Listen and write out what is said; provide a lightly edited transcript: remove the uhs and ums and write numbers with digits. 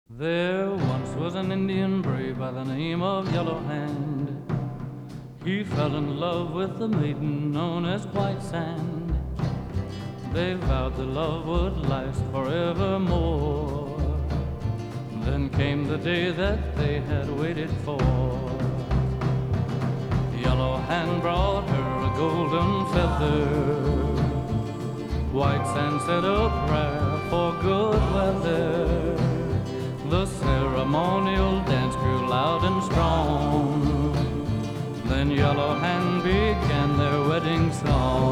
There once was an Indian brave by the name of Yellow Hand. He fell in love with a maiden known as White Sand. They vowed the love would last forevermore. Then came the day that they had waited for. Yellow Hand brought her a golden feather. White Sand said a prayer for good weather. The ceremonial dance grew loud and strong. Then Yellow Hand began their wedding song.